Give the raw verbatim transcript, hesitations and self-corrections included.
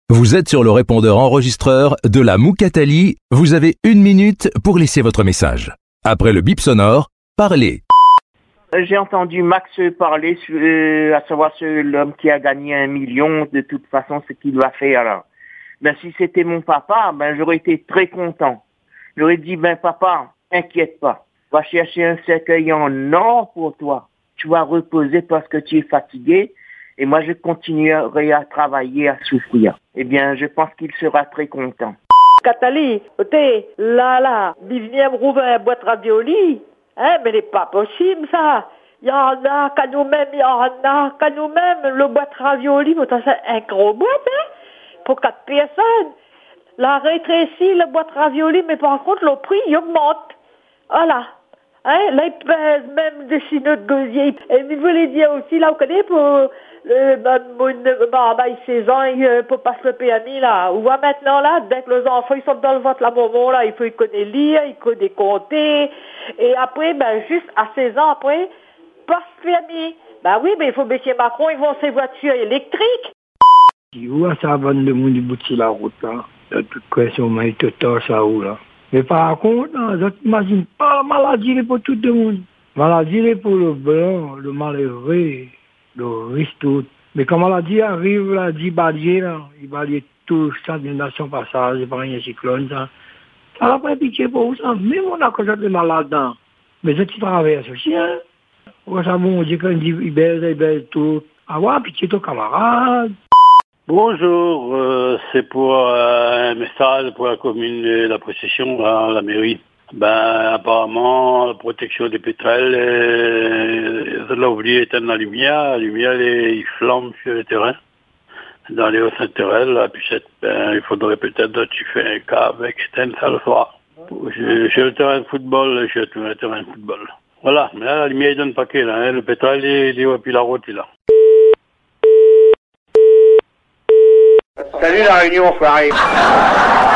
Vous êtes sur le répondeur enregistreur de la Moukatali. Vous avez une minute pour laisser votre message. Après le bip sonore, parlez. J'ai entendu Max parler, sur, euh, à savoir sur l'homme qui a gagné un million, de toute façon, ce qu'il va faire là. Ben, si c'était mon papa, ben, j'aurais été très content. J'aurais dit, ben, papa, inquiète pas. Va chercher un cercueil en or pour toi. Tu vas reposer parce que tu es fatigué. Et moi, je continuerai à travailler, à souffrir. Eh bien, je pense qu'il sera très content. Catali, t'es là, là, il vient me rouvrir un boîte ravioli. Hein, mais c'est pas possible, ça. Il y en a qu'à nous-mêmes, il y en a qu'à nous-mêmes. Le boîte ravioli, c'est un gros boîte, hein, pour quatre personnes. La rétrécie, le boîte ravioli, mais par contre, le prix, il augmente. Voilà. Hein, là, il pèse même des chinois de gosier. Et il voulait dire aussi, là, vous connaissez, pour euh, bah, bah, bah, seize ans, euh, pour passer le permis, là. On voit maintenant, là, dès que les enfants, ils sont dans le ventre, la maman, là, il faut, ils connaissent lire, ils connaissent compter. Et après, ben, juste à seize ans, après, passe le permis. Ben oui, mais il faut baisser Macron, ils vont ces voitures électriques. Où ça va de monde du bout de la route, là? De toute façon, il te tord ça où, là? Mais par contre, je n'imagine pas la maladie pour tout le monde. Maladie pour le blanc, le malheureux, le riche tout. Mais quand la maladie arrive, là, dit balayer, là, il balaye tout ça d'une nation passage, par un cyclone, ça. Ça n'a pas pitié pour vous, ça. Même on a causé des malades, hein. Mais c'est qui traverse aussi, hein. Pour ça, bon, on dit qu'il il baise, il baise tout. Avoir pitié ton camarade. Bonjour, euh, c'est pour euh, un message pour la commune de la Précession, à la mairie. Ben, apparemment, la protection des pétrels, euh, l'a oublié éteindre la lumière. La lumière, elle, il flambe sur le terrain, dans les hauts intérêts. La pucette, ben, il faudrait peut-être que tu fais un câble externe ça le soir. J'ai le terrain de football, j'ai le terrain de football. Voilà, mais là, la lumière, il donne paquet, là, hein. Le pétrole, il est, et puis la route, il est là. Salut la réunion, Farid.